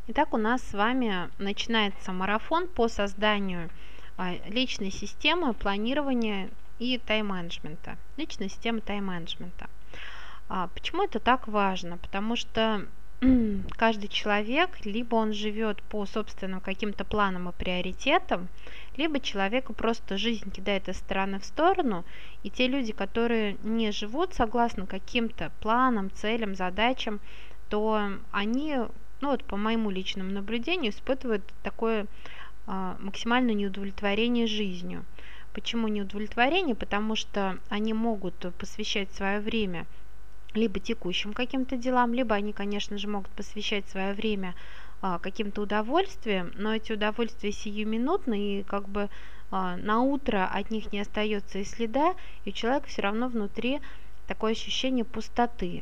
Итак, у нас с вами начинается марафон по созданию личной системы планирования и тайм-менеджмента. Личной системы тайм-менеджмента. Почему это так важно? Потому что каждый человек, либо он живет по собственным каким-то планам и приоритетам, либо человеку просто жизнь кидает из стороны в сторону, и те люди, которые не живут согласно каким-то планам, целям, задачам, то они, ну вот по моему личному наблюдению, испытывают такое максимальное неудовлетворение жизнью. Почему неудовлетворение? Потому что они могут посвящать свое время либо текущим каким-то делам, либо они, конечно же, могут посвящать свое время каким-то удовольствиям, но эти удовольствия сиюминутные, и как бы на утро от них не остается и следа, и у человека все равно внутри такое ощущение пустоты.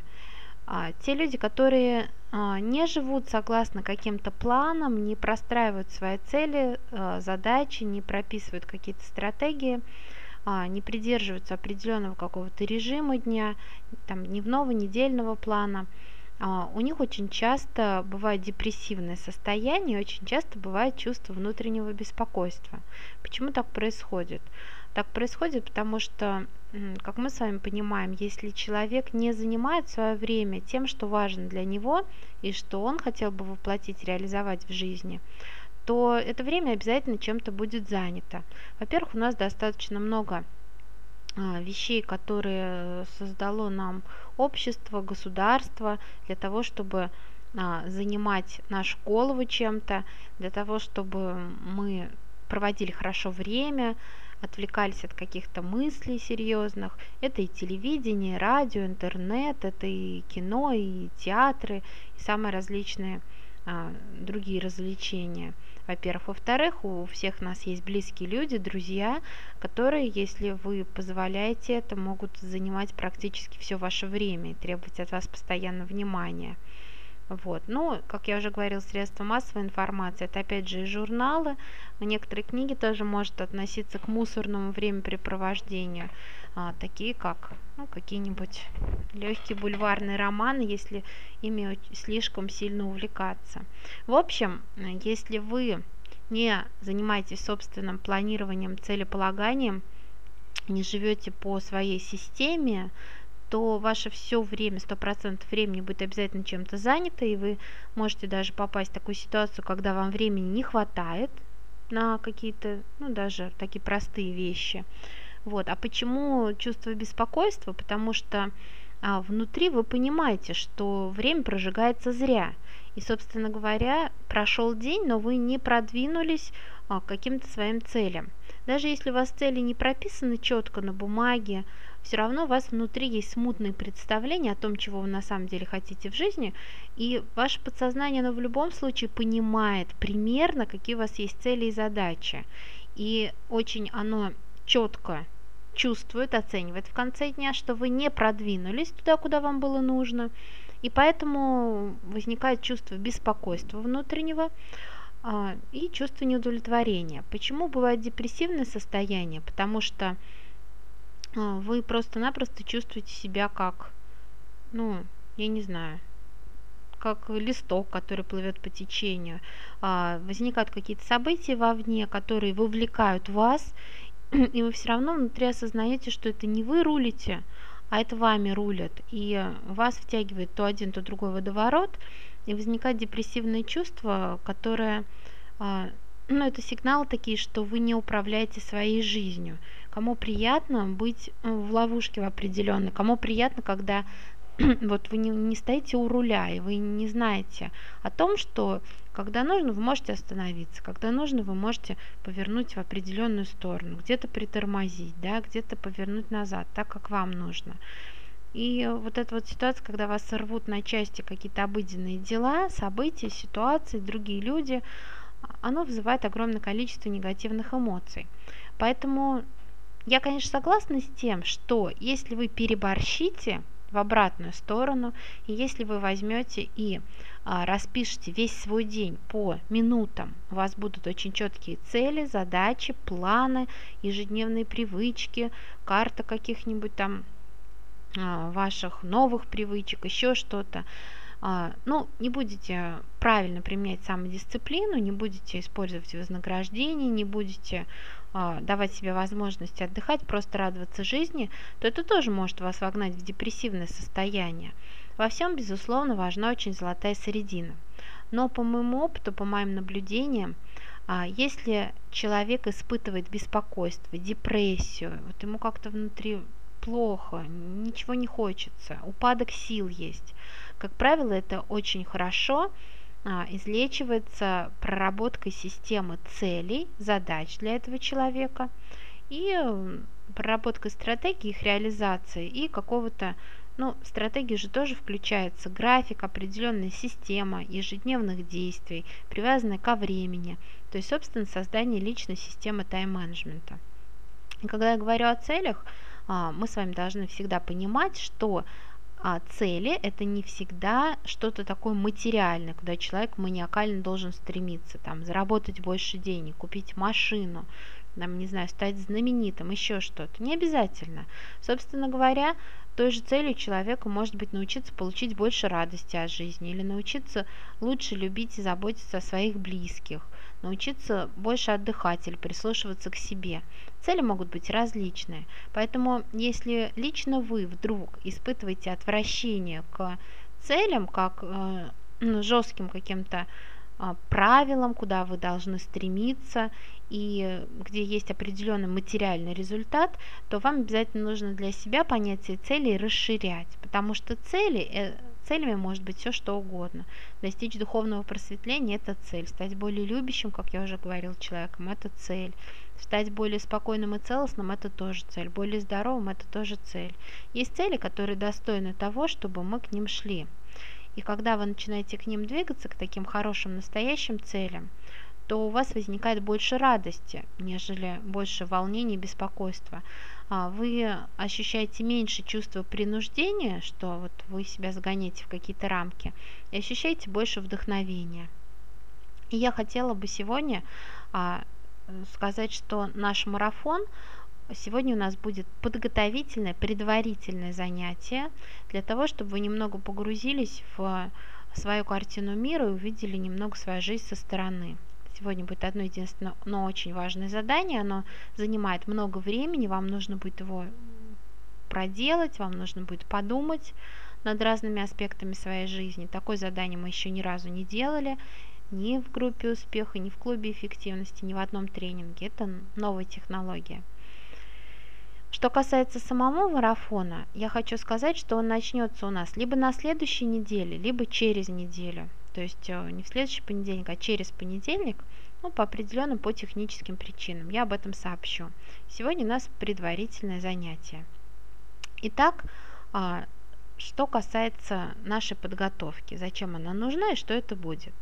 Те люди, которые не живут согласно каким-то планам, не простраивают свои цели, задачи, не прописывают какие-то стратегии, не придерживаются определенного какого-то режима дня, там, дневного, недельного плана, у них очень часто бывает депрессивное состояние, очень часто бывает чувство внутреннего беспокойства. Почему так происходит? Так происходит, потому что, как мы с вами понимаем, если человек не занимает свое время тем, что важно для него и что он хотел бы воплотить, реализовать в жизни, то это время обязательно чем-то будет занято. Во-первых, у нас достаточно много вещей, которые создало нам общество, государство, для того, чтобы занимать нашу голову чем-то, для того, чтобы мы проводили хорошо время, отвлекались от каких-то мыслей серьезных. Это и телевидение, и радио, интернет, это и кино, и театры, и самые различные другие развлечения. Во-первых. Во-вторых, у всех нас есть близкие люди, друзья, которые, если вы позволяете это, могут занимать практически все ваше время и требовать от вас постоянно внимания. Вот. Ну, как я уже говорила, средства массовой информации, это опять же и журналы, некоторые книги тоже может относиться к мусорному времяпрепровождению, такие как какие-нибудь легкие бульварные романы, если ими слишком сильно увлекаться. В общем, если вы не занимаетесь собственным планированием, целеполаганием, не живете по своей системе, то ваше все время, 100% времени будет обязательно чем-то занято, и вы можете даже попасть в такую ситуацию, когда вам времени не хватает на какие-то, даже такие простые вещи. Вот. А почему чувство беспокойства? Потому что внутри вы понимаете, что время прожигается зря. И, собственно говоря, прошел день, но вы не продвинулись к каким-то своим целям. Даже если у вас цели не прописаны четко на бумаге, все равно у вас внутри есть смутные представления о том, чего вы на самом деле хотите в жизни, и ваше подсознание, оно в любом случае понимает примерно, какие у вас есть цели и задачи. И очень оно четко чувствует, оценивает в конце дня, что вы не продвинулись туда, куда вам было нужно, и поэтому возникает чувство беспокойства внутреннего и чувство неудовлетворения. Почему бывает депрессивное состояние? Потому что вы просто-напросто чувствуете себя как, я не знаю, как листок, который плывет по течению. Возникают какие-то события вовне, которые вовлекают вас, и вы все равно внутри осознаете, что это не вы рулите, а это вами рулят, и вас втягивает то один, то другой водоворот, и возникает депрессивное чувство, которое, это сигналы такие, что вы не управляете своей жизнью. Кому приятно быть в ловушке в определенной, кому приятно, когда вот вы не стоите у руля, и вы не знаете о том, что когда нужно, вы можете остановиться, когда нужно, вы можете повернуть в определенную сторону, где-то притормозить, да, где-то повернуть назад, так как вам нужно. И вот эта вот ситуация, когда вас рвут на части какие-то обыденные дела, события, ситуации, другие люди, оно вызывает огромное количество негативных эмоций. Поэтому я, конечно, согласна с тем, что если вы переборщите в обратную сторону, и если вы возьмете и распишите весь свой день по минутам, у вас будут очень четкие цели, задачи, планы, ежедневные привычки, карта каких-нибудь там ваших новых привычек, еще что-то. Ну, не будете правильно применять самодисциплину, не будете использовать вознаграждение, не будете давать себе возможность отдыхать, просто радоваться жизни, то это тоже может вас вогнать в депрессивное состояние. Во всем, безусловно, важна очень золотая середина. Но по моему опыту, по моим наблюдениям, если человек испытывает беспокойство, депрессию, вот ему как-то внутри плохо, ничего не хочется, упадок сил есть, как правило, это очень хорошо излечивается проработкой системы целей, задач для этого человека и проработкой стратегии их реализации и какого-то, ну, стратегии же тоже включается график, определенная система ежедневных действий, привязанная ко времени, то есть, собственно, создание личной системы тайм-менеджмента. И когда я говорю о целях, мы с вами должны всегда понимать, что цели – это не всегда что-то такое материальное, куда человек маниакально должен стремиться, там, заработать больше денег, купить машину, там, не знаю, стать знаменитым, еще что-то. Не обязательно. Собственно говоря, той же целью человека может быть научиться получить больше радости от жизни или научиться лучше любить и заботиться о своих близких, научиться больше отдыхать или прислушиваться к себе. Цели могут быть различные, поэтому если лично вы вдруг испытываете отвращение к целям, как жестким каким-то правилам, куда вы должны стремиться и где есть определенный материальный результат, то вам обязательно нужно для себя понятие целей расширять, потому что целями может быть все что угодно. Достичь духовного просветления – это цель, стать более любящим, как я уже говорила, человеком – это цель, стать более спокойным и целостным – это тоже цель, более здоровым – это тоже цель. Есть цели, которые достойны того, чтобы мы к ним шли. И когда вы начинаете к ним двигаться, к таким хорошим настоящим целям, то у вас возникает больше радости, нежели больше волнений и беспокойства. Вы ощущаете меньше чувства принуждения, что вот вы себя загоняете в какие-то рамки, и ощущаете больше вдохновения. И я хотела бы сегодня сказать, что наш марафон сегодня у нас будет подготовительное, предварительное занятие для того, чтобы вы немного погрузились в свою картину мира и увидели немного свою жизнь со стороны. Сегодня будет одно единственное, но очень важное задание. Оно занимает много времени, вам нужно будет его проделать, вам нужно будет подумать над разными аспектами своей жизни. Такое задание мы еще ни разу не делали, ни в группе успеха, ни в клубе эффективности, ни в одном тренинге. Это новая технология. Что касается самого марафона, я хочу сказать, что он начнется у нас либо на следующей неделе, либо через неделю. То есть не в следующий понедельник, а через понедельник, ну, по определенным, по техническим причинам. Я об этом сообщу. Сегодня у нас предварительное занятие. Итак, что касается нашей подготовки, зачем она нужна и что это будет.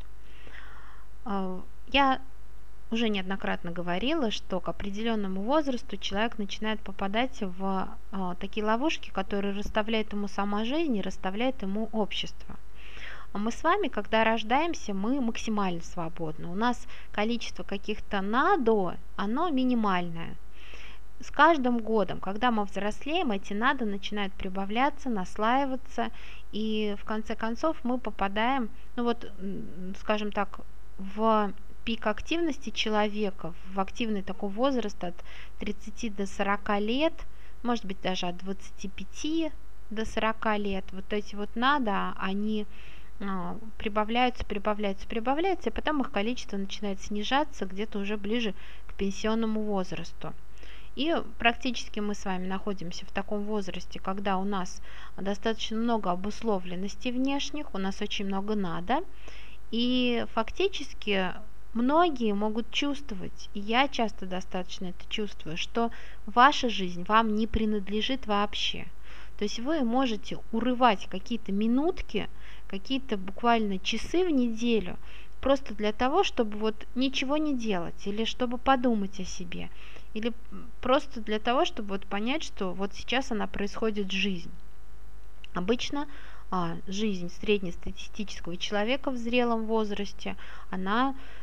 Я уже неоднократно говорила, что к определенному возрасту человек начинает попадать в такие ловушки, которые расставляет ему сама жизнь и расставляет ему общество. А мы с вами, когда рождаемся, мы максимально свободны. У нас количество каких-то надо, оно минимальное. С каждым годом, когда мы взрослеем, эти надо начинают прибавляться, наслаиваться, и в конце концов мы попадаем, ну вот, скажем так, в пик активности человека, в активный такой возраст от 30 до 40 лет, может быть даже от 25 до 40 лет, вот эти вот надо, они прибавляются, и потом их количество начинает снижаться где-то уже ближе к пенсионному возрасту. И практически мы с вами находимся в таком возрасте, когда у нас достаточно много обусловленностей внешних, у нас очень много надо, и фактически многие могут чувствовать, и я часто достаточно это чувствую, что ваша жизнь вам не принадлежит вообще. То есть вы можете урывать какие-то минутки, какие-то буквально часы в неделю, просто для того, чтобы вот ничего не делать, или чтобы подумать о себе, или просто для того, чтобы вот понять, что вот сейчас она происходит жизнь. Обычно жизнь среднестатистического человека в зрелом возрасте, она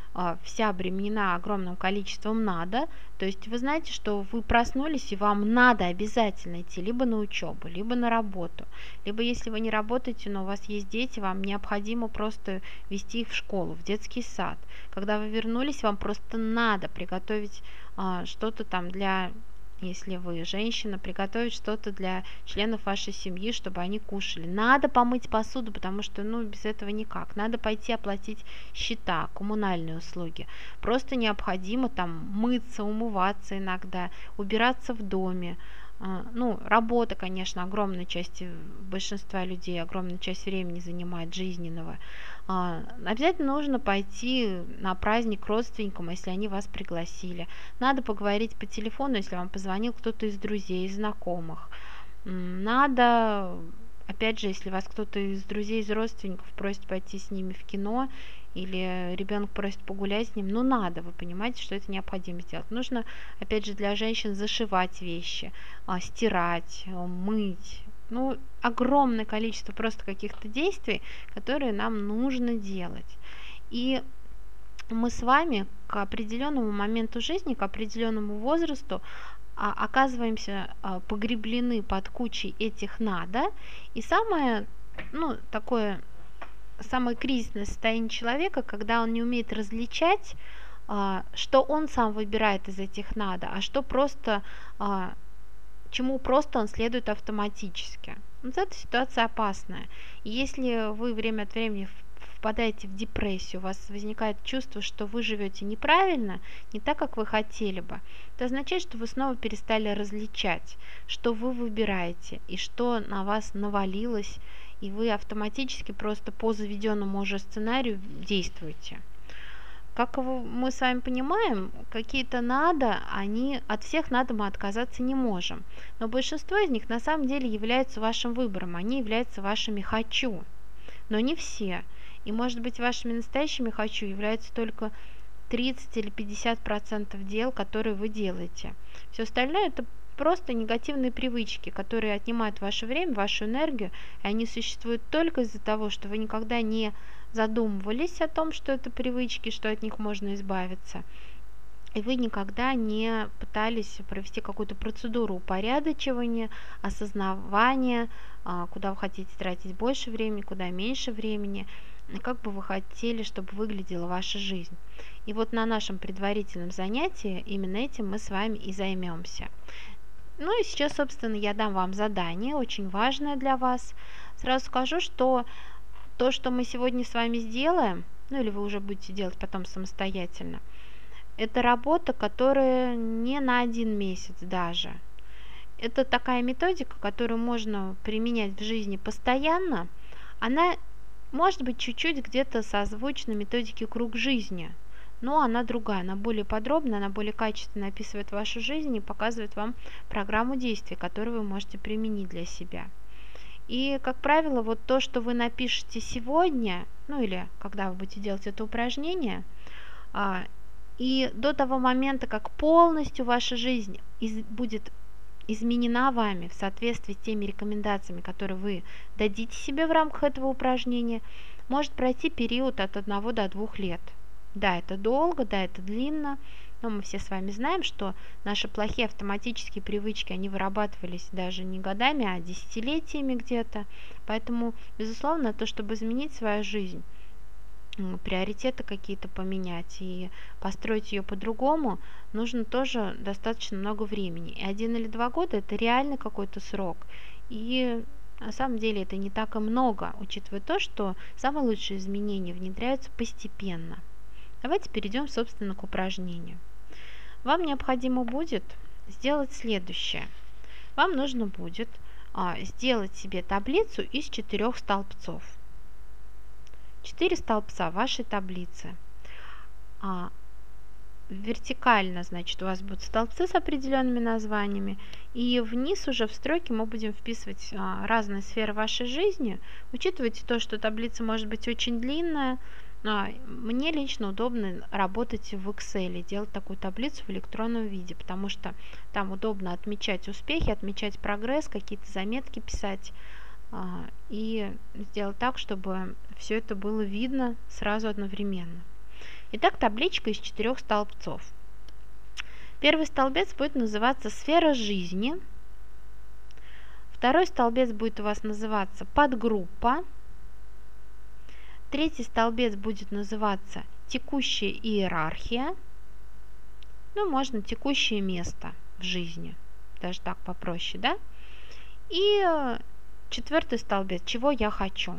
вся обременена огромным количеством надо, то есть вы знаете, что вы проснулись и вам надо обязательно идти либо на учебу, либо на работу, либо если вы не работаете, но у вас есть дети, вам необходимо просто вести их в школу, в детский сад. Когда вы вернулись, вам просто надо приготовить что-то там для, если вы женщина, приготовить что-то для членов вашей семьи, чтобы они кушали. Надо помыть посуду, потому что, без этого никак. Надо пойти оплатить счета, коммунальные услуги. Просто необходимо там мыться, умываться иногда, убираться в доме. Работа, конечно, огромную часть большинства людей, огромную часть времени занимает жизненного. Обязательно нужно пойти на праздник к родственникам, если они вас пригласили. Надо поговорить по телефону, если вам позвонил кто-то из друзей, из знакомых. Надо, опять же, если вас кто-то из друзей, из родственников просит пойти с ними в кино, или ребенок просит погулять с ним, надо, вы понимаете, что это необходимо сделать. Нужно, опять же, для женщин зашивать вещи, стирать, мыть. Огромное количество просто каких-то действий, которые нам нужно делать. И мы с вами к определенному моменту жизни, к определенному возрасту оказываемся погреблены под кучей этих надо. И самое кризисное состояние человека, когда он не умеет различать, что он сам выбирает из этих надо, а что просто чему просто он следует автоматически. Эта ситуация опасная. И если вы время от времени впадаете в депрессию, у вас возникает чувство, что вы живете неправильно, не так, как вы хотели бы, это означает, что вы снова перестали различать, что вы выбираете и что на вас навалилось, и вы автоматически просто по заведенному уже сценарию действуете. Как мы с вами понимаем, какие-то надо, от всех надо мы отказаться не можем. Но большинство из них на самом деле являются вашим выбором, они являются вашими хочу. Но не все. И может быть вашими настоящими хочу являются только 30 или 50% дел, которые вы делаете. Все остальное это просто негативные привычки, которые отнимают ваше время, вашу энергию, и они существуют только из-за того, что вы никогда не задумывались о том, что это привычки, что от них можно избавиться, и вы никогда не пытались провести какую-то процедуру упорядочивания, осознавания, куда вы хотите тратить больше времени, куда меньше времени, как бы вы хотели, чтобы выглядела ваша жизнь. И вот на нашем предварительном занятии именно этим мы с вами и займемся. И сейчас, собственно, я дам вам задание, очень важное для вас. Сразу скажу, что то, что мы сегодня с вами сделаем, или вы уже будете делать потом самостоятельно, это работа, которая не на 1 месяц даже. Это такая методика, которую можно применять в жизни постоянно. Она может быть чуть-чуть где-то созвучна методике «Круг жизни», но она другая, она более подробная, она более качественно описывает вашу жизнь и показывает вам программу действий, которую вы можете применить для себя. И, как правило, вот то, что вы напишете сегодня, или когда вы будете делать это упражнение, и до того момента, как полностью ваша жизнь будет изменена вами в соответствии с теми рекомендациями, которые вы дадите себе в рамках этого упражнения, может пройти период от 1 до 2 лет. Да, это долго, да, это длинно, но мы все с вами знаем, что наши плохие автоматические привычки, они вырабатывались даже не годами, а десятилетиями где-то. Поэтому, безусловно, то, чтобы изменить свою жизнь, приоритеты какие-то поменять и построить ее по-другому, нужно тоже достаточно много времени. И 1 или 2 года это реально какой-то срок. И на самом деле это не так и много, учитывая то, что самые лучшие изменения внедряются постепенно. Давайте перейдем, собственно, к упражнению. Вам необходимо будет сделать следующее. Вам нужно будет сделать себе таблицу из 4 столбцов. 4 столбца вашей таблицы. Вертикально, значит, у вас будут столбцы с определенными названиями, и вниз уже в строке мы будем вписывать разные сферы вашей жизни. Учитывайте то, что таблица может быть очень длинная. Мне лично удобно работать в Excel, делать такую таблицу в электронном виде, потому что там удобно отмечать успехи, отмечать прогресс, какие-то заметки писать и сделать так, чтобы все это было видно сразу одновременно. Итак, табличка из 4 столбцов. Первый столбец будет называться «Сфера жизни». Второй столбец будет у вас называться «Подгруппа». Третий столбец будет называться «Текущая иерархия». Ну, можно «Текущее место в жизни». Даже так попроще, да? И четвертый столбец «Чего я хочу».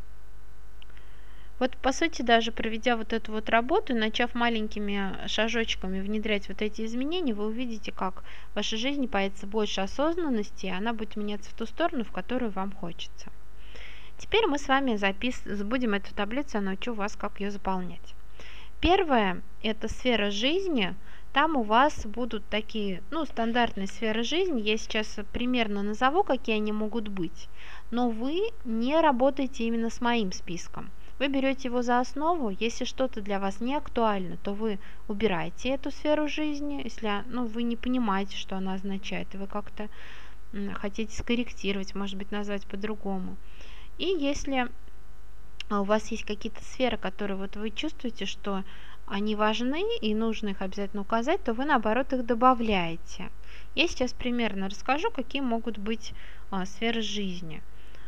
Вот, по сути, даже проведя вот эту вот работу, начав маленькими шажочками внедрять вот эти изменения, вы увидите, как в вашей жизни появится больше осознанности, и она будет меняться в ту сторону, в которую вам хочется. Теперь мы с вами будем эту таблицу, я научу вас, как ее заполнять. Первое – это сфера жизни. Там у вас будут такие, стандартные сферы жизни. Я сейчас примерно назову, какие они могут быть. Но вы не работаете именно с моим списком. Вы берете его за основу. Если что-то для вас не актуально, то вы убираете эту сферу жизни. Если вы не понимаете, что она означает, и вы как-то хотите скорректировать, может быть, назвать по-другому. И если у вас есть какие-то сферы, которые вот вы чувствуете, что они важны и нужно их обязательно указать, то вы, наоборот, их добавляете. Я сейчас примерно расскажу, какие могут быть сферы жизни.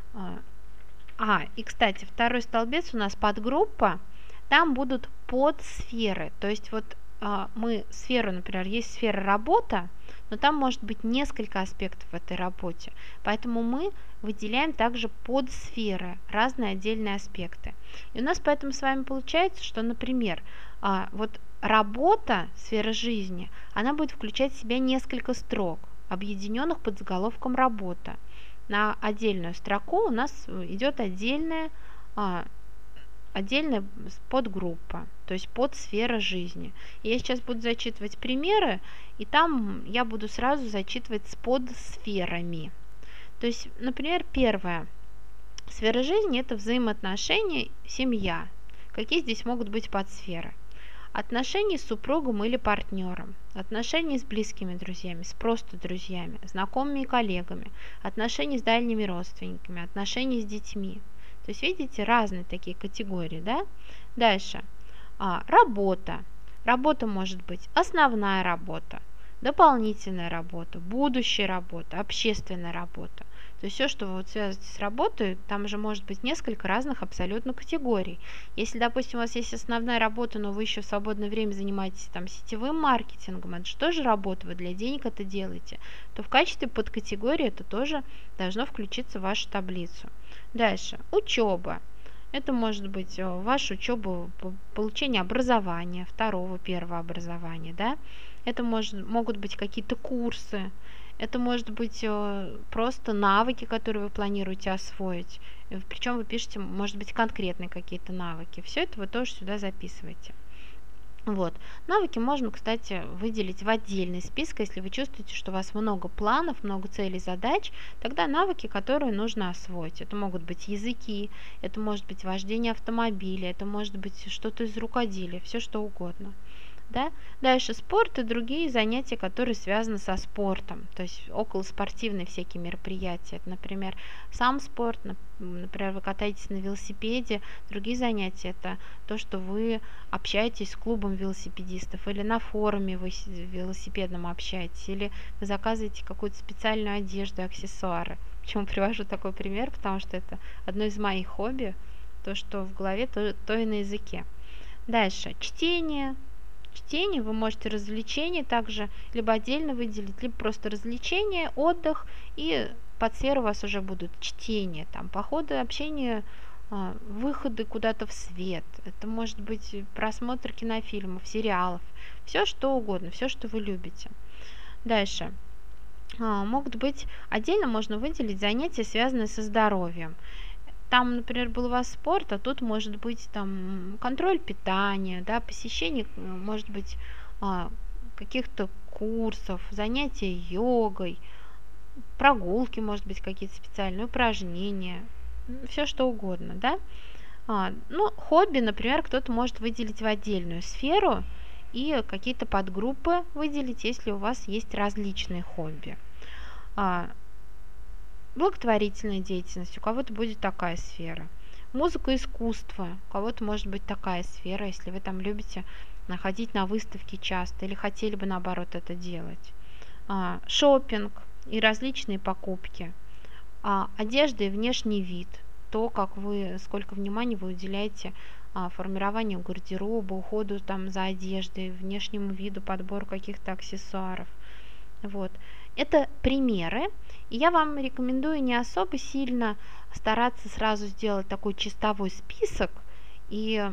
И, кстати, второй столбец у нас подгруппа, там будут подсферы. То есть вот мы сферу, например, есть сфера работа, но там может быть несколько аспектов в этой работе. Поэтому мы выделяем также подсферы, разные отдельные аспекты. И у нас поэтому с вами получается, что, например, вот работа, сфера жизни, она будет включать в себя несколько строк, объединенных под заголовком «Работа». На отдельную строку у нас идет отдельная подгруппа, то есть подсфера жизни. И я сейчас буду зачитывать примеры, и там я буду сразу зачитывать с подсферами. То есть, например, первая сфера жизни – это взаимоотношения, семья. Какие здесь могут быть подсферы? Отношения с супругом или партнером, отношения с близкими друзьями, с просто друзьями, знакомыми и коллегами, отношения с дальними родственниками, отношения с детьми. То есть, видите, разные такие категории, да? Дальше. Работа. Работа может быть основная работа, дополнительная работа, будущая работа, общественная работа. То есть все, что вы связываете с работой, там же может быть несколько разных абсолютно категорий. Если, допустим, у вас есть основная работа, но вы еще в свободное время занимаетесь сетевым маркетингом, это же тоже работа, вы для денег это делаете, то в качестве подкатегории это тоже должно включиться в вашу таблицу. Дальше. Учеба. Это может быть ваша учеба, получение образования, первого образования, да? Это могут быть какие-то курсы, это может быть просто навыки, которые вы планируете освоить. Причем вы пишете, может быть, конкретные какие-то навыки. Все это вы тоже сюда записываете. Вот. Навыки можно, кстати, выделить в отдельный список, если вы чувствуете, что у вас много планов, много целей, задач, тогда навыки, которые нужно освоить. Это могут быть языки, это может быть вождение автомобиля, это может быть что-то из рукоделия, все что угодно. Да? Дальше спорт и другие занятия, которые связаны со спортом, то есть околоспортивные всякие мероприятия. Это, например, сам спорт, например, вы катаетесь на велосипеде, другие занятия – это то, что вы общаетесь с клубом велосипедистов, или на форуме вы велосипедном общаетесь, или вы заказываете какую-то специальную одежду, аксессуары. Почему привожу такой пример? Потому что это одно из моих хобби, то, что в голове, то и на языке. Дальше, чтение. Чтение, вы можете развлечения также либо отдельно выделить, либо просто развлечения, отдых, и под сферу у вас уже будут чтение, походы, общение, выходы куда-то в свет, это может быть просмотр кинофильмов, сериалов, все что угодно, все, что вы любите. Дальше. Могут быть, отдельно можно выделить занятия, связанные со здоровьем. Там, например, был у вас спорт, а тут может быть контроль питания, да, посещение, может быть, каких-то курсов, занятия йогой, прогулки, может быть, какие-то специальные упражнения, все что угодно, да. Хобби, например, кто-то может выделить в отдельную сферу и какие-то подгруппы выделить, если у вас есть различные хобби. Благотворительная деятельность, у кого-то будет такая сфера. Музыка, искусство. У кого-то может быть такая сфера, если вы там любите ходить на выставки часто или хотели бы наоборот это делать. Шопинг и различные покупки. Одежда и внешний вид. То, сколько внимания вы уделяете формированию гардероба, уходу там за одеждой, внешнему виду, подбору каких-то аксессуаров. Вот. Это примеры, и я вам рекомендую не особо сильно стараться сразу сделать такой чистовой список и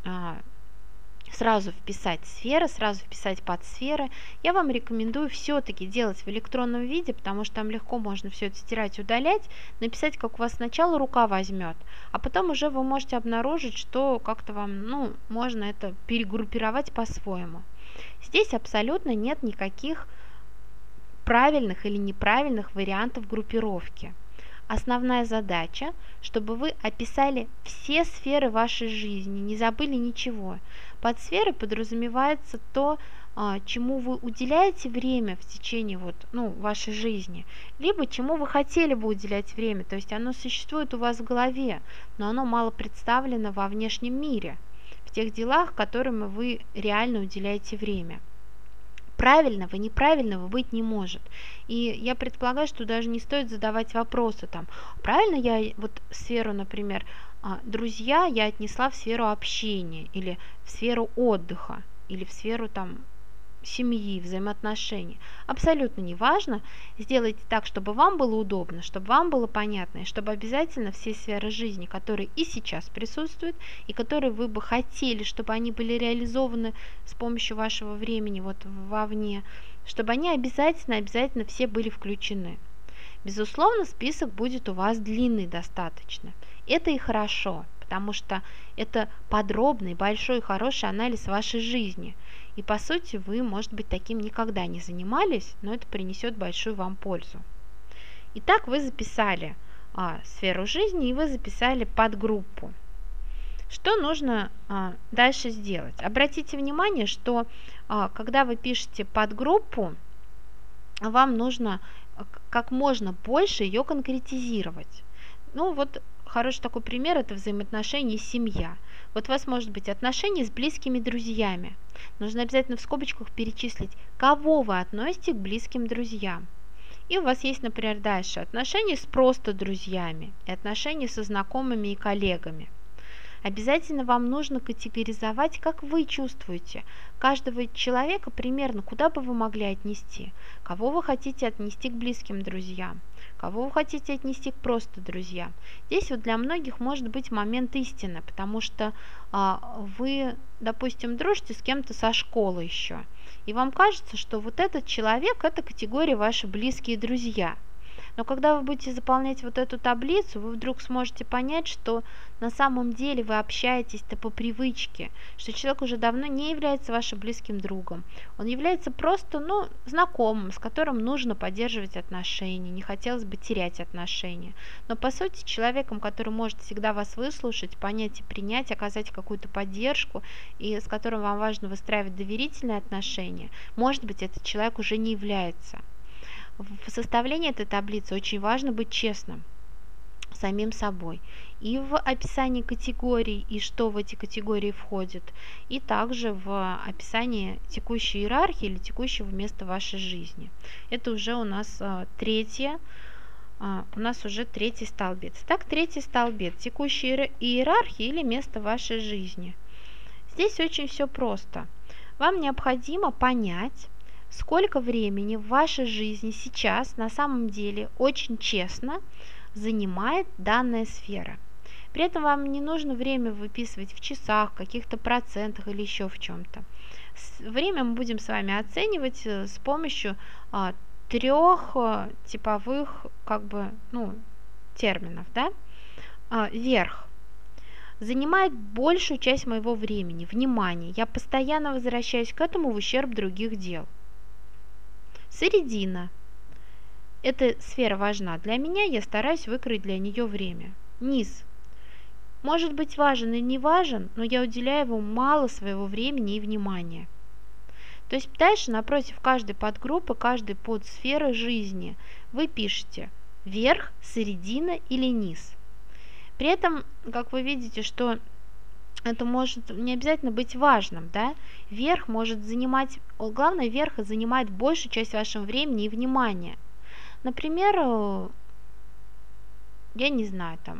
сразу вписать сферы, сразу вписать подсферы. Я вам рекомендую все-таки делать в электронном виде, потому что там легко можно все это стирать, удалять, написать, как у вас сначала рука возьмет, а потом уже вы можете обнаружить, что как-то вам, можно это перегруппировать по-своему. Здесь абсолютно нет никаких правильных или неправильных вариантов группировки. Основная задача, чтобы вы описали все сферы вашей жизни, не забыли ничего. Под сферой подразумевается то, чему вы уделяете время в течение вашей жизни, либо чему вы хотели бы уделять время, то есть оно существует у вас в голове, но оно мало представлено во внешнем мире, в тех делах, которым вы реально уделяете время. Правильного, неправильного быть не может. И я предполагаю, что даже не стоит задавать вопросы правильно я сферу, например, друзья я отнесла в сферу общения, или в сферу отдыха, или в сферу семьи, взаимоотношений. Абсолютно не важно. Сделайте так, чтобы вам было удобно, чтобы вам было понятно, и чтобы обязательно все сферы жизни, которые и сейчас присутствуют, и которые вы бы хотели, чтобы они были реализованы с помощью вашего времени вовне, чтобы они обязательно все были включены. Безусловно, список будет у вас длинный достаточно. Это и хорошо, потому что это подробный, большой, хороший анализ вашей жизни. И по сути вы, может быть, таким никогда не занимались, но это принесет большую вам пользу. Итак, вы записали сферу жизни и вы записали подгруппу. Что нужно дальше сделать? Обратите внимание, что когда вы пишете подгруппу, вам нужно как можно больше ее конкретизировать. Хороший такой пример – это взаимоотношения семья. У вас может быть отношения с близкими друзьями. Нужно обязательно в скобочках перечислить, кого вы относите к близким друзьям. И у вас есть, например, дальше отношения с просто друзьями и отношения со знакомыми и коллегами. Обязательно вам нужно категоризовать, как вы чувствуете каждого человека примерно, куда бы вы могли отнести, кого вы хотите отнести к близким друзьям, кого вы хотите отнести к просто друзьям. Здесь для многих может быть момент истины, потому что вы, допустим, дружите с кем-то со школы еще, и вам кажется, что этот человек – это категория ваши близкие друзья. Но когда вы будете заполнять эту таблицу, вы вдруг сможете понять, что на самом деле вы общаетесь-то по привычке, что человек уже давно не является вашим близким другом. Он является просто, знакомым, с которым нужно поддерживать отношения, не хотелось бы терять отношения. Но по сути человеком, который может всегда вас выслушать, понять и принять, оказать какую-то поддержку, и с которым вам важно выстраивать доверительные отношения, может быть, этот человек уже не является. В составлении этой таблицы очень важно быть честным самим собой и в описании категорий, и что в эти категории входит, и также в описании текущей иерархии или текущего места в вашей жизни. Это уже у нас третий столбец. Так, третий столбец – текущая иерархия или место в вашей жизни. Здесь очень все просто. Вам необходимо понять, сколько времени в вашей жизни сейчас на самом деле очень честно занимает данная сфера. При этом вам не нужно время выписывать в часах, каких-то процентах или еще в чем-то. Время мы будем с вами оценивать с помощью трех типовых терминов. Верх занимает большую часть моего времени, внимания. Я постоянно возвращаюсь к этому в ущерб других дел. Середина. Эта сфера важна для меня, я стараюсь выкроить для нее время. Низ. Может быть важен и не важен, но я уделяю ему мало своего времени и внимания. То есть дальше напротив каждой подгруппы, каждой подсферы жизни вы пишете верх, середина или низ. При этом, как вы видите, что это может не обязательно быть важным, да? Верх может занимать, главное, верх занимает большую часть вашего времени и внимания. Например, я не знаю, там,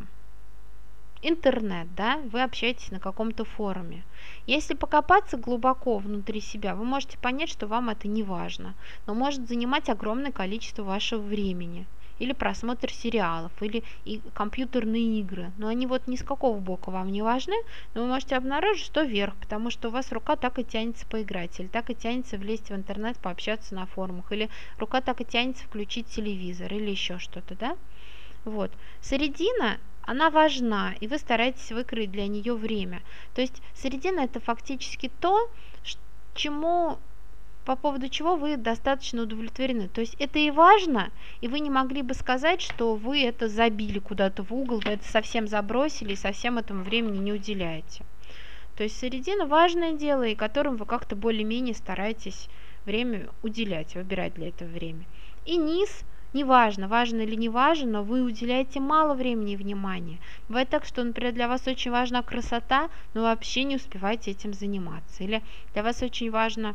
интернет, да, вы общаетесь на каком-то форуме. Если покопаться глубоко внутри себя, вы можете понять, что вам это не важно, но может занимать огромное количество вашего времени. Или просмотр сериалов, или и компьютерные игры. Но они вот ни с какого бока вам не важны, но вы можете обнаружить, что вверх, потому что у вас рука так и тянется поиграть, или так и тянется влезть в интернет, пообщаться на форумах, или рука так и тянется включить телевизор, или еще что-то, да? Вот. Середина, она важна, и вы стараетесь выкроить для нее время. То есть середина это фактически то, чему, по поводу чего вы достаточно удовлетворены. То есть это и важно, и вы не могли бы сказать, что вы это забили куда-то в угол, вы это совсем забросили и совсем этому времени не уделяете. То есть середина важное дело, и которым вы как-то более-менее стараетесь время уделять, выбирать для этого время. И низ, неважно, важно или не важно, но вы уделяете мало времени и внимания. Бывает так, что, например, для вас очень важна красота, но вы вообще не успеваете этим заниматься. Или для вас очень важно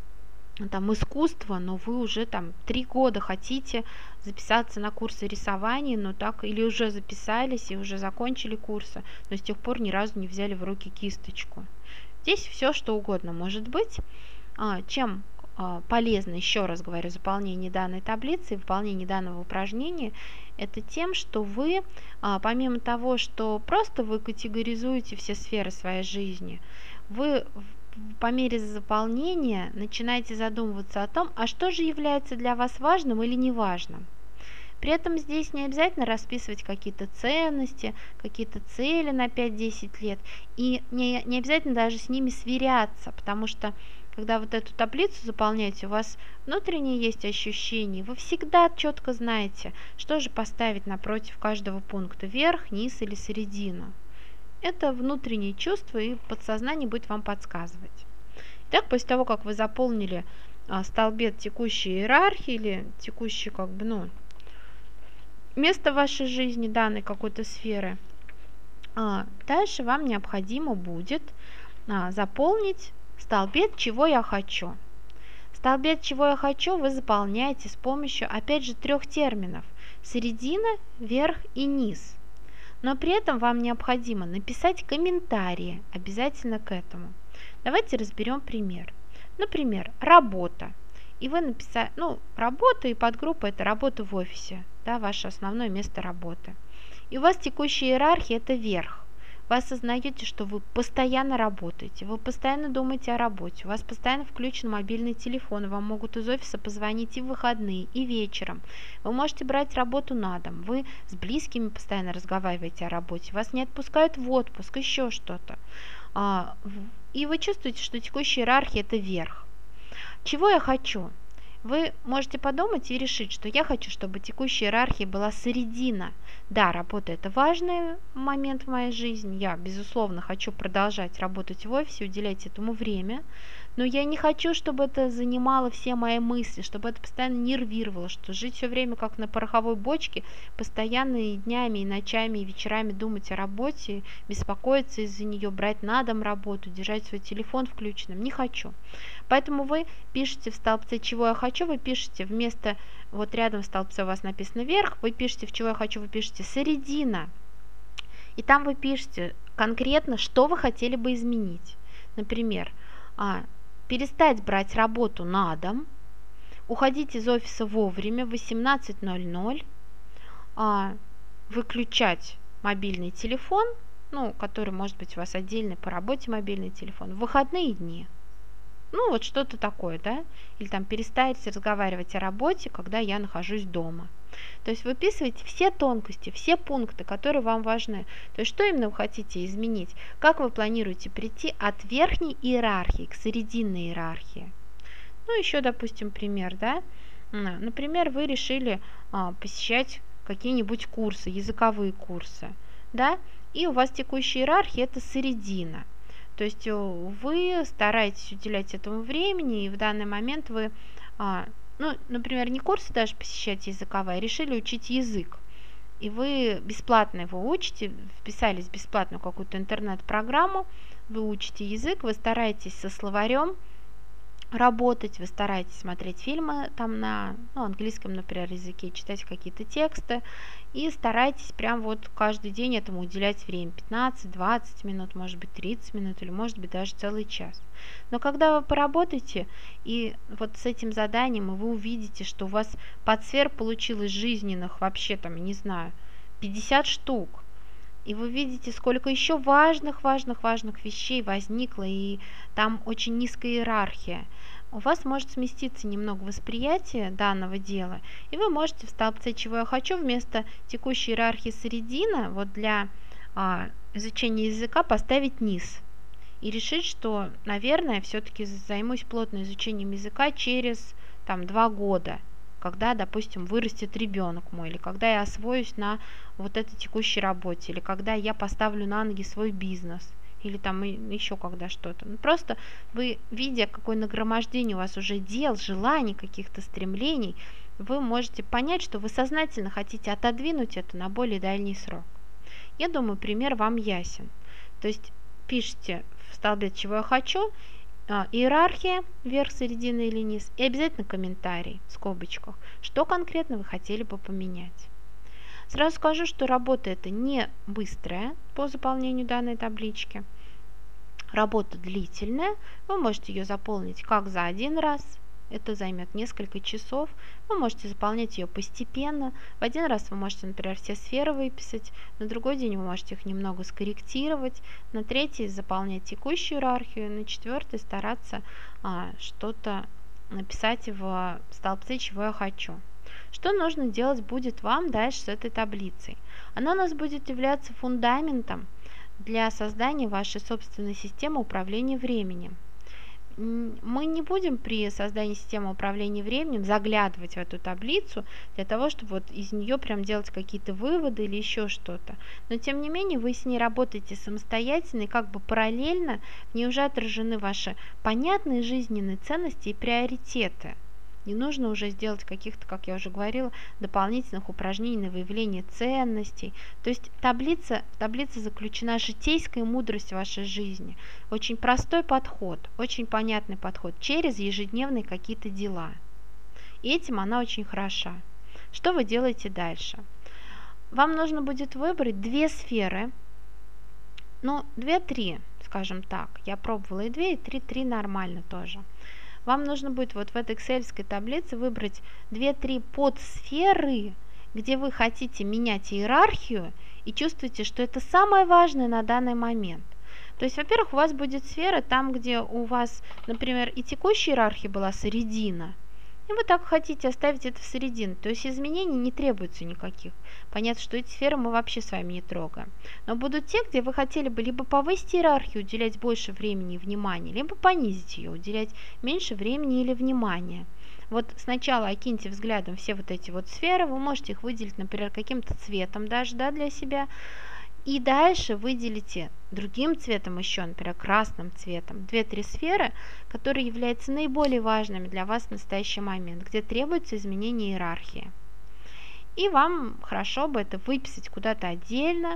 там искусство, но вы уже там 3 года хотите записаться на курсы рисования, но так или уже записались и уже закончили курсы, но с тех пор ни разу не взяли в руки кисточку. Здесь все что угодно может быть. Чем полезно, еще раз говорю, заполнение данной таблицы и выполнение данного упражнения, это тем, что вы, помимо того, что просто вы категоризуете все сферы своей жизни, вы по мере заполнения начинаете задумываться о том, а что же является для вас важным или неважным. При этом здесь не обязательно расписывать какие-то ценности, какие-то цели на 5-10 лет, и не обязательно даже с ними сверяться, потому что когда вот эту таблицу заполняете, у вас внутреннее есть ощущение, вы всегда четко знаете, что же поставить напротив каждого пункта, верх, низ или середину. Это внутренние чувства, и подсознание будет вам подсказывать. Итак, после того, как вы заполнили столбец текущей иерархии или текущее место в вашей жизни данной какой-то сферы, дальше вам необходимо будет заполнить столбец «Чего я хочу». Столбец «Чего я хочу» вы заполняете с помощью, опять же, 3 терминов: середина, верх и низ. Но при этом вам необходимо написать комментарии обязательно к этому. Давайте разберем пример. Например, работа. И вы написали, работа и подгруппа это работа в офисе, да, ваше основное место работы. И у вас текущая иерархия это верх. Вы осознаете, что вы постоянно работаете, вы постоянно думаете о работе, у вас постоянно включен мобильный телефон, вам могут из офиса позвонить и в выходные, и вечером. Вы можете брать работу на дом, вы с близкими постоянно разговариваете о работе, вас не отпускают в отпуск, еще что-то. И вы чувствуете, что текущая иерархия это верх. Чего я хочу? Вы можете подумать и решить, что я хочу, чтобы текущая иерархия была середина. Да, работа это важный момент в моей жизни, я, безусловно, хочу продолжать работать в офисе, уделять этому время, но я не хочу, чтобы это занимало все мои мысли, чтобы это постоянно нервировало, что жить все время как на пороховой бочке, постоянно и днями, и ночами, и вечерами думать о работе, беспокоиться из-за нее, брать на дом работу, держать свой телефон включенным, не хочу. Поэтому вы пишете в столбце «Чего я хочу», вы пишете вместо, вот рядом в столбце у вас написано «Верх», вы пишете в «Чего я хочу», вы пишете «Середина». И там вы пишете конкретно, что вы хотели бы изменить. Например, перестать брать работу на дом, уходить из офиса вовремя в 18:00, выключать мобильный телефон, который может быть у вас отдельный по работе мобильный телефон, в выходные дни. Вот что-то такое, да? Или там перестать разговаривать о работе, когда я нахожусь дома. То есть выписываете все тонкости, все пункты, которые вам важны. То есть что именно вы хотите изменить? Как вы планируете прийти от верхней иерархии к серединной иерархии? Еще, допустим, пример, да? Например, вы решили посещать какие-нибудь курсы, языковые курсы, да? И у вас текущая иерархия это середина. То есть вы стараетесь уделять этому времени, и в данный момент вы, например, не курсы даже посещать языковые, а решили учить язык. и вы бесплатно его учите, вписались в бесплатную какую-то интернет-программу, вы учите язык, вы стараетесь со словарем работать, вы стараетесь смотреть фильмы там на английском, например, языке, читать какие-то тексты, и старайтесь прям вот каждый день этому уделять время, 15-20 минут, может быть 30 минут, или может быть даже целый час. Но когда вы поработаете и вот с этим заданием, и вы увидите, что у вас подсфер получилось жизненных вообще там, не знаю, 50 штук, и вы видите, сколько еще важных вещей возникло, и там очень низкая иерархия, у вас может сместиться немного восприятие данного дела, и вы можете в столбце «Чего я хочу» вместо текущей иерархии середина, вот для изучения языка поставить низ. И решить, что, наверное, все-таки займусь плотно изучением языка через 2 года, когда, допустим, вырастет ребенок мой, или когда я освоюсь на вот этой текущей работе, или когда я поставлю на ноги свой бизнес, или там еще когда что-то. Просто вы, видя, какое нагромождение у вас уже дел, желаний, каких-то стремлений, вы можете понять, что вы сознательно хотите отодвинуть это на более дальний срок. Я думаю, пример вам ясен. То есть пишите в столбе «Чего я хочу», иерархия, вверх, середина или низ, и обязательно комментарий в скобочках, что конкретно вы хотели бы поменять. Сразу скажу, что работа это не быстрая по заполнению данной таблички. Работа длительная, вы можете ее заполнить как за один раз, это займет несколько часов, вы можете заполнять ее постепенно. В один раз вы можете, например, все сферы выписать, на другой день вы можете их немного скорректировать, на третий заполнять текущую иерархию, на четвертый стараться что-то написать в столбце «Чего я хочу». Что нужно делать будет вам дальше с этой таблицей? Она у нас будет являться фундаментом для создания вашей собственной системы управления временем. Мы не будем при создании системы управления временем заглядывать в эту таблицу для того, чтобы вот из нее прям делать какие-то выводы или еще что-то. Но тем не менее вы с ней работаете самостоятельно, и как бы параллельно в ней уже отражены ваши понятные жизненные ценности и приоритеты. Не нужно уже сделать каких-то, как я уже говорила, дополнительных упражнений на выявление ценностей. То есть в таблице заключена житейская мудрость вашей жизни. Очень простой подход, очень понятный подход через ежедневные какие-то дела. И этим она очень хороша. Что вы делаете дальше? Вам нужно будет выбрать 2 сферы, 2-3, скажем так. Я пробовала и 2, и 3 нормально тоже. Вам нужно будет вот в этой эксельской таблице выбрать 2-3 подсферы, где вы хотите менять иерархию и чувствуете, что это самое важное на данный момент. То есть, во-первых, у вас будет сфера там, где у вас, например, и текущая иерархия была середина, и вы так хотите оставить это в середине. То есть изменений не требуется никаких. Понятно, что эти сферы мы вообще с вами не трогаем. Но будут те, где вы хотели бы либо повысить иерархию, уделять больше времени и внимания, либо понизить ее, уделять меньше времени или внимания. Вот сначала окиньте взглядом все вот эти вот сферы, вы можете их выделить, например, каким-то цветом даже, для себя. И дальше выделите другим цветом еще, например, красным цветом, 2-3 сферы, которые являются наиболее важными для вас в настоящий момент, где требуется изменение иерархии. И вам хорошо бы это выписать куда-то отдельно,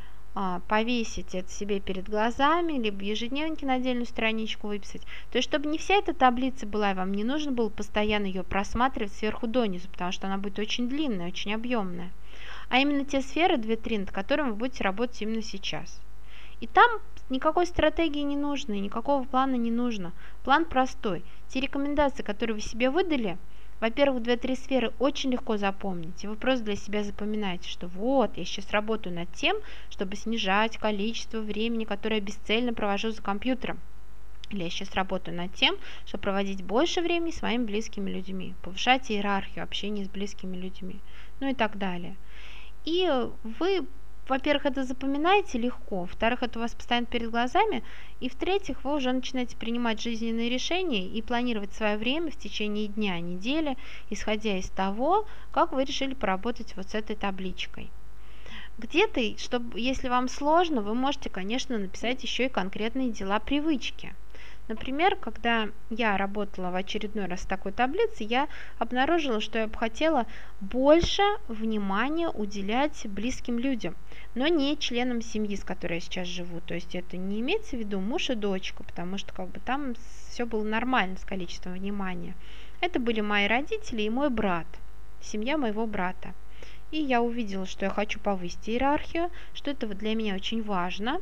повесить это себе перед глазами, либо в ежедневнике на отдельную страничку выписать. То есть, чтобы не вся эта таблица была, и вам не нужно было постоянно ее просматривать сверху донизу, потому что она будет очень длинная, очень объемная. А именно те сферы 2-3, над которыми вы будете работать именно сейчас. И там никакой стратегии не нужно, и никакого плана не нужно. План простой. Те рекомендации, которые вы себе выдали, во-первых, 2-3 сферы очень легко запомнить. И вы просто для себя запоминаете, что вот, я сейчас работаю над тем, чтобы снижать количество времени, которое я бесцельно провожу за компьютером. Или я сейчас работаю над тем, чтобы проводить больше времени с моими близкими людьми, повышать иерархию общения с близкими людьми, и так далее. И вы, во-первых, это запоминаете легко, во-вторых, это у вас постоянно перед глазами, и в-третьих, вы уже начинаете принимать жизненные решения и планировать свое время в течение дня, недели, исходя из того, как вы решили поработать вот с этой табличкой. Где-то, если вам сложно, вы можете, конечно, написать еще и конкретные дела, привычки. Например, когда я работала в очередной раз с такой таблицей, я обнаружила, что я бы хотела больше внимания уделять близким людям, но не членам семьи, с которой я сейчас живу. То есть это не имеется в виду муж и дочка, потому что как бы там все было нормально с количеством внимания. Это были мои родители и мой брат, семья моего брата. И я увидела, что я хочу повысить иерархию, что это для меня очень важно.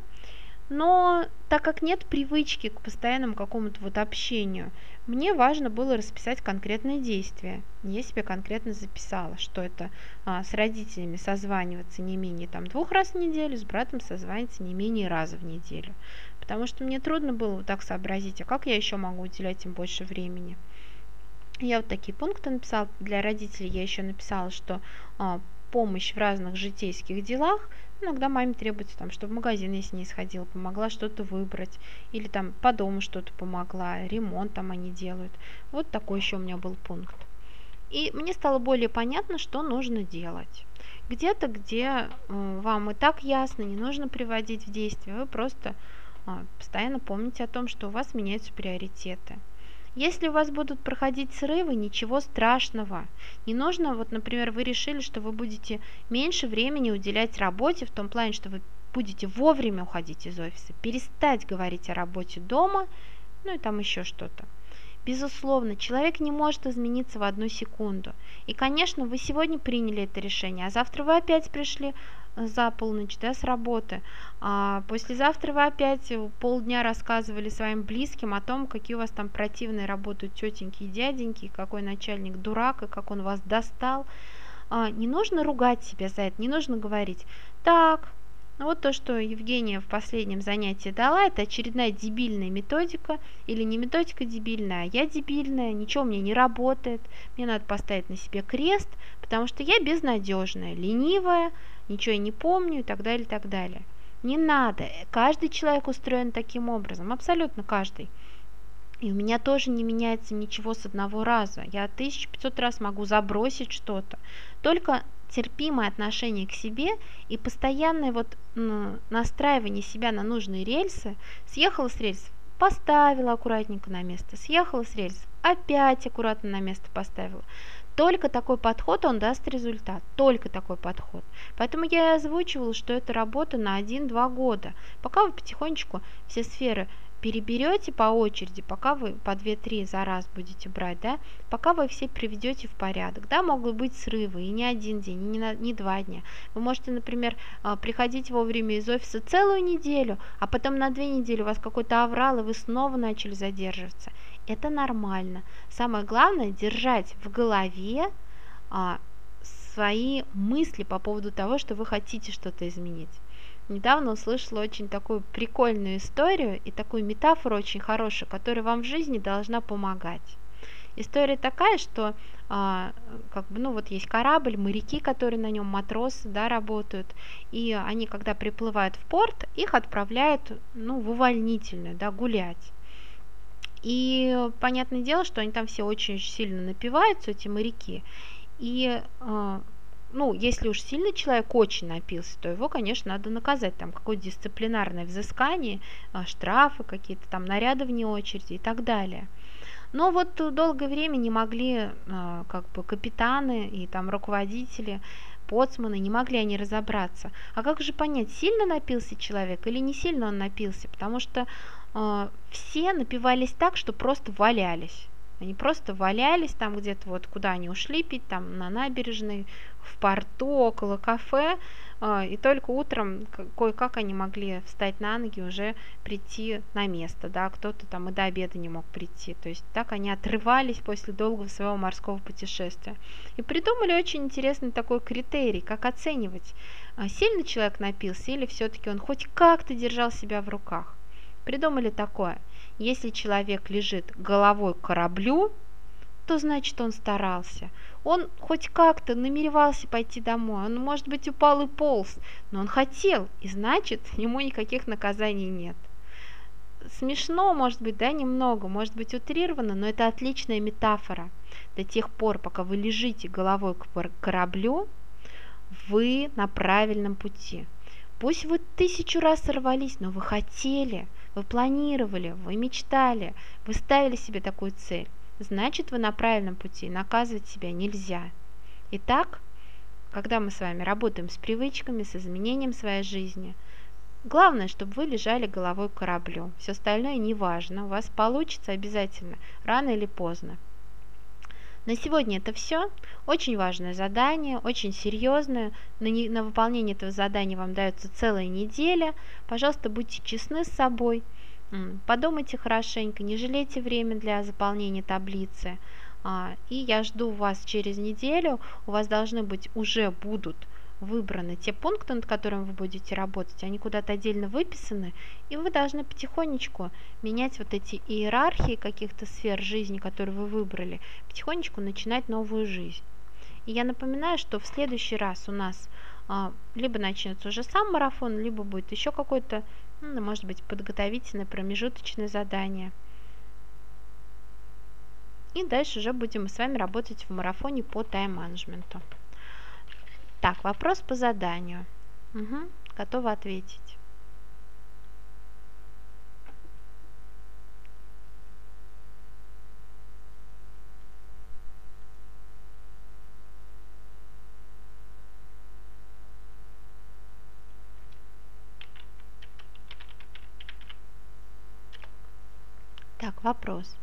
Но так как нет привычки к постоянному какому-то вот общению, мне важно было расписать конкретные действия. Я себе конкретно записала, что это с родителями созваниваться не менее 2 раз в неделю, с братом созваниваться не менее раза в неделю. Потому что мне трудно было вот так сообразить, а как я еще могу уделять им больше времени. Я вот такие пункты написала. Для родителей я еще написала, что помощь в разных житейских делах. Иногда маме требуется, чтобы в магазин я с ней сходила, помогла что-то выбрать, или по дому что-то помогла, ремонт они делают. Вот такой еще у меня был пункт. И мне стало более понятно, что нужно делать. Где-то, где вам и так ясно, не нужно приводить в действие, вы просто постоянно помните о том, что у вас меняются приоритеты. Если у вас будут проходить срывы, ничего страшного. Не нужно, например, вы решили, что вы будете меньше времени уделять работе, в том плане, что вы будете вовремя уходить из офиса, перестать говорить о работе дома, и еще что-то. Безусловно, человек не может измениться в 1 секунду. И, конечно, вы сегодня приняли это решение, а завтра вы опять пришли за полночь, с работы. А послезавтра вы опять полдня рассказывали своим близким о том, какие у вас там противные работают тетеньки и дяденьки, какой начальник дурак и как он вас достал. Не нужно ругать себя за это, не нужно говорить: так, вот то, что Евгения в последнем занятии дала, это очередная дебильная методика, или не методика дебильная, а я дебильная, ничего мне не работает, мне надо поставить на себе крест, потому что я безнадежная, ленивая, ничего я не помню и так далее, и так далее. Не надо, каждый человек устроен таким образом, абсолютно каждый. И у меня тоже не меняется ничего с одного раза, я 1500 раз могу забросить что-то, только терпимое отношение к себе и постоянное настраивание себя на нужные рельсы. Съехала с рельсов, поставила аккуратненько на место, съехала с рельсов, опять аккуратно на место поставила. Только такой подход, он даст результат, только такой подход. Поэтому я и озвучивала, что это работа на 1-2 года. Пока вы потихонечку все сферы переберете по очереди, пока вы по 2-3 за раз будете брать, пока вы все приведете в порядок. Могут быть срывы и не 1 день, и не 2 дня. Вы можете, например, приходить вовремя из офиса целую неделю, а потом на 2 недели у вас какой-то аврал, и вы снова начали задерживаться. Это нормально. Самое главное — держать в голове свои мысли по поводу того, что вы хотите что-то изменить. Недавно услышала очень такую прикольную историю и такую метафору очень хорошую, которая вам в жизни должна помогать. История такая, что есть корабль, моряки, которые на нем, матросы, работают, и они, когда приплывают в порт, их отправляют в увольнительную, гулять. И понятное дело, что они там все очень-очень сильно напиваются, эти моряки, и если уж сильно человек очень напился, то его, конечно, надо наказать, какое-то дисциплинарное взыскание, штрафы какие-то, наряды вне очереди и так далее. Но долгое время не могли капитаны и руководители, боцманы, не могли они разобраться. А как же понять, сильно напился человек или не сильно он напился? Потому что все напивались так, что просто валялись. Они просто валялись где-то куда они ушли пить, на набережной, в порту, около кафе, и только утром кое-как они могли встать на ноги, уже прийти на место, кто-то и до обеда не мог прийти, то есть так они отрывались после долгого своего морского путешествия. И придумали очень интересный такой критерий, как оценивать, сильно человек напился или все-таки он хоть как-то держал себя в руках. Придумали такое: если человек лежит головой к кораблю, то значит он старался. Он хоть как-то намеревался пойти домой. Он, может быть, упал и полз, но он хотел, и значит, ему никаких наказаний нет. Смешно, может быть, немного, может быть, утрировано, но это отличная метафора. До тех пор, пока вы лежите головой к кораблю, вы на правильном пути. Пусть вы 1000 раз сорвались, но вы хотели, вы планировали, вы мечтали, вы ставили себе такую цель, значит, вы на правильном пути, наказывать себя нельзя. Итак, когда мы с вами работаем с привычками, с изменением своей жизни, главное, чтобы вы лежали головой к кораблю. Все остальное не важно, у вас получится обязательно, рано или поздно. На сегодня это все. Очень важное задание, очень серьезное. На выполнение этого задания вам дается целая неделя. Пожалуйста, будьте честны с собой. Подумайте хорошенько, не жалейте время для заполнения таблицы. И я жду вас через неделю. У вас должны быть уже будут выбраны те пункты, над которыми вы будете работать, они куда-то отдельно выписаны, и вы должны потихонечку менять вот эти иерархии каких-то сфер жизни, которые вы выбрали, потихонечку начинать новую жизнь. И я напоминаю, что в следующий раз у нас либо начнется уже сам марафон, либо будет еще какое-то, может быть, подготовительное, промежуточное задание. И дальше уже будем с вами работать в марафоне по тайм-менеджменту. Так, вопрос по заданию. Готова ответить. Так, вопрос.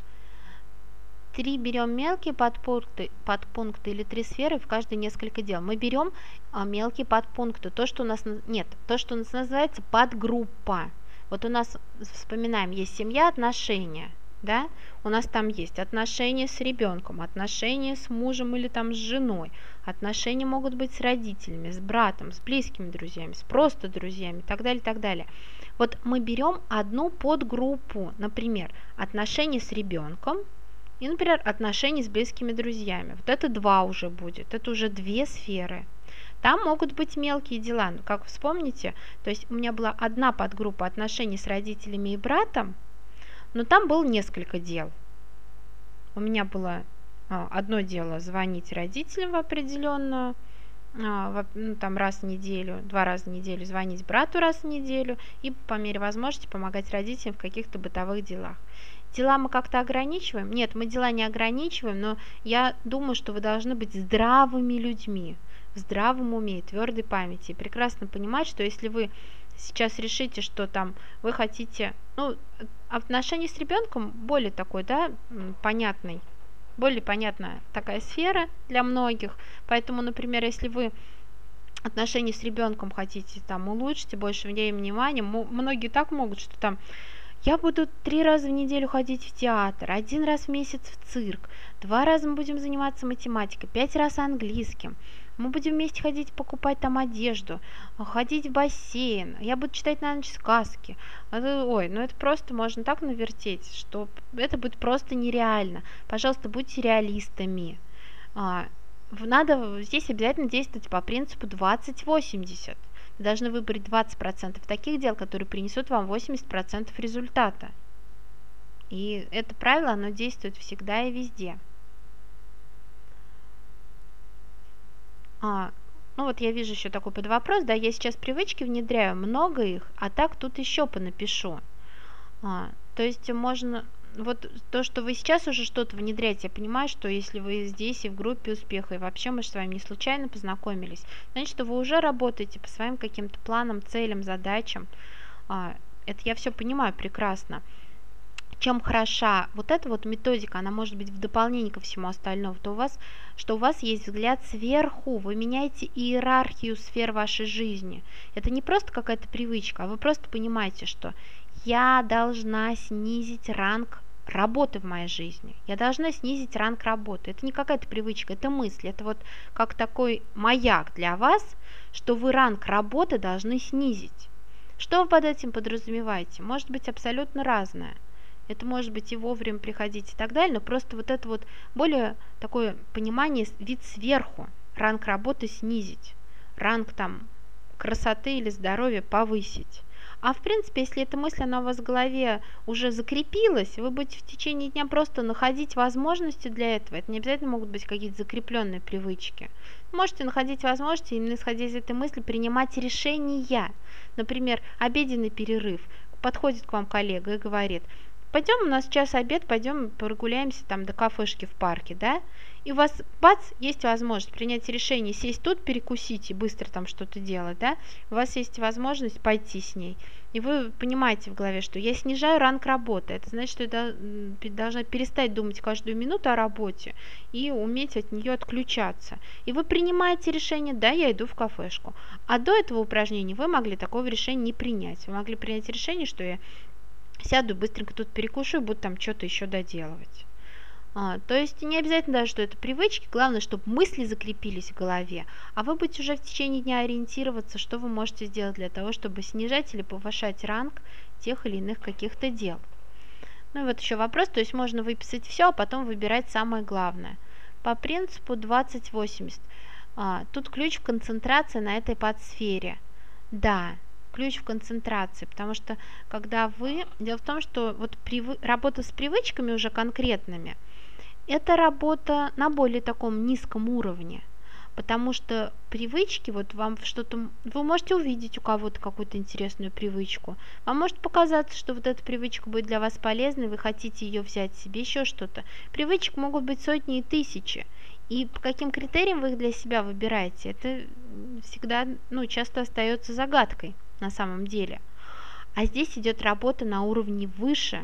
3 берем мелкие подпункты или 3 сферы, в каждой несколько дел. Мы берем мелкие подпункты, то, что у нас называется подгруппа. Вот у нас, вспоминаем, есть семья, отношения, да? У нас там есть отношения с ребенком, отношения с мужем или там с женой, отношения могут быть с родителями, с братом, с близкими друзьями, с просто друзьями и так далее, и так далее. Вот мы берем одну подгруппу, например, отношения с ребенком, и, например, отношения с близкими друзьями. Вот это 2 уже будет, это уже 2 сферы. Там могут быть мелкие дела, как вспомните, то есть у меня была одна подгруппа отношений с родителями и братом, но там было несколько дел. У меня было одно дело звонить родителям в определенную, там раз в неделю, 2 раза в неделю звонить брату раз в неделю и по мере возможности помогать родителям в каких-то бытовых делах. Дела мы как-то ограничиваем? Нет, мы дела не ограничиваем, но я думаю, что вы должны быть здравыми людьми, в здравом уме, твердой памяти, и прекрасно понимать, что если вы сейчас решите, что там вы хотите, отношения с ребенком более такой, да, понятный, более понятная такая сфера для многих, поэтому, например, если вы отношения с ребенком хотите там улучшить, больше уделить внимания, многие так могут, что там я буду 3 раза в неделю ходить в театр, 1 раз в месяц в цирк, 2 раза мы будем заниматься математикой, 5 раз английским. Мы будем вместе ходить покупать там одежду, ходить в бассейн, я буду читать на ночь сказки. Это просто можно так навертеть, что это будет просто нереально. Пожалуйста, будьте реалистами. Надо здесь обязательно действовать по принципу 20-80. Вы должны выбрать 20% таких дел, которые принесут вам 80% результата. И это правило, оно действует всегда и везде. Я вижу еще такой подвопрос, да, я сейчас привычки внедряю, много их, а так тут еще понапишу. То есть можно, вот то, что вы сейчас уже что-то внедряете, я понимаю, что если вы здесь и в группе успеха, и вообще мы с вами не случайно познакомились, значит, что вы уже работаете по своим каким-то планам, целям, задачам. Это я все понимаю прекрасно. Чем хороша вот эта вот методика, она может быть в дополнение ко всему остальному, что у вас есть взгляд сверху, вы меняете иерархию сфер вашей жизни. Это не просто какая-то привычка, а вы просто понимаете, что я должна снизить ранг работы в моей жизни. Я должна снизить ранг работы. Это не какая-то привычка, это мысль. Это вот как такой маяк для вас, что вы ранг работы должны снизить. Что вы под этим подразумеваете? Может быть абсолютно разное. Это может быть и вовремя приходить и так далее, но просто вот это вот более такое понимание, вид сверху, ранг работы снизить, ранг там красоты или здоровья повысить. А в принципе, если эта мысль, она у вас в голове уже закрепилась, вы будете в течение дня просто находить возможности для этого. Это не обязательно могут быть какие-то закрепленные привычки. Можете находить возможности, именно исходя из этой мысли, принимать решения. Например, обеденный перерыв. подходит к вам коллега и говорит: пойдем, у нас сейчас обед, пойдем прогуляемся там до кафешки в парке, да? И у вас, бац, есть возможность принять решение, сесть тут, перекусить и быстро там что-то делать, да? У вас есть возможность пойти с ней. И вы понимаете в голове, что я снижаю ранг работы. Это значит, что я должна перестать думать каждую минуту о работе и уметь от нее отключаться. И вы принимаете решение: да, я иду в кафешку. А до этого упражнения вы могли такого решения не принять. Вы могли принять решение, что я сяду, быстренько тут перекушу и буду там что-то еще доделывать. То есть не обязательно даже, что это привычки, главное, чтобы мысли закрепились в голове, а вы будете уже в течение дня ориентироваться, что вы можете сделать для того, чтобы снижать или повышать ранг тех или иных каких-то дел. Ну и вот еще вопрос, то есть можно выписать все, а потом выбирать самое главное. По принципу 20-80. Тут ключ в концентрации на этой подсфере. Да, ключ в концентрации, потому что когда вы... Дело в том, что вот работа с привычками уже конкретными, это работа на более таком низком уровне, потому что привычки, вот вам что-то, вы можете увидеть у кого-то какую-то интересную привычку, вам может показаться, что вот эта привычка будет для вас полезной, вы хотите ее взять себе, еще что-то. Привычек могут быть сотни и тысячи, и по каким критериям вы их для себя выбираете, это всегда, часто остается загадкой на самом деле. А здесь идет работа на уровне выше,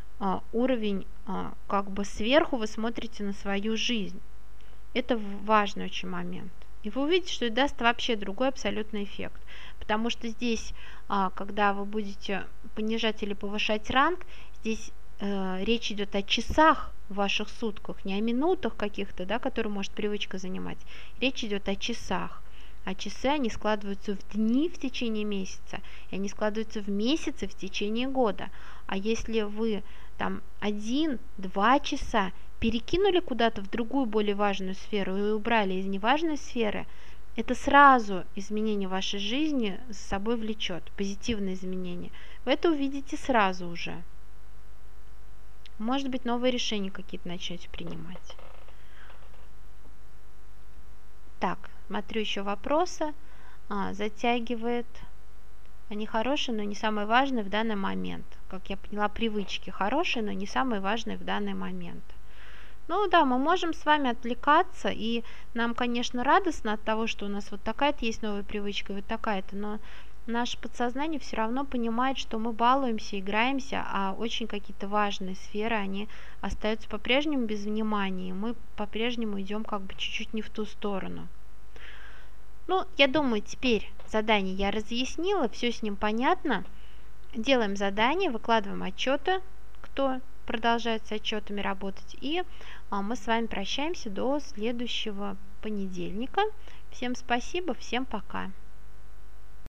уровень как бы сверху вы смотрите на свою жизнь. Это важный очень момент. И вы увидите, что это даст вообще другой абсолютный эффект. Потому что здесь, когда вы будете понижать или повышать ранг, здесь речь идет о часах в ваших сутках, не о минутах каких-то, да, которые может привычка занимать. Речь идет о часах. А часы, они складываются в дни в течение месяца, и они складываются в месяцы в течение года. А если вы там 1-2 часа перекинули куда-то в другую более важную сферу и убрали из неважной сферы, это сразу изменение вашей жизни за собой влечет, позитивные изменения. Вы это увидите сразу уже. Может быть, новые решения какие-то начнете принимать. Так, смотрю еще вопросы. Затягивает. Они хорошие, но не самые важные в данный момент. Как я поняла, привычки хорошие, но не самые важные в данный момент. Ну да, мы можем с вами отвлекаться, и нам, конечно, радостно от того, что у нас вот такая-то есть новая привычка, вот такая-то, но наше подсознание все равно понимает, что мы балуемся, играемся, а очень какие-то важные сферы, они остаются по-прежнему без внимания, и мы по-прежнему идем как бы чуть-чуть не в ту сторону. Ну, я думаю, теперь задание я разъяснила, все с ним понятно. Делаем задание, выкладываем отчеты, кто продолжает с отчетами работать, и мы с вами прощаемся до следующего понедельника. Всем спасибо, всем пока.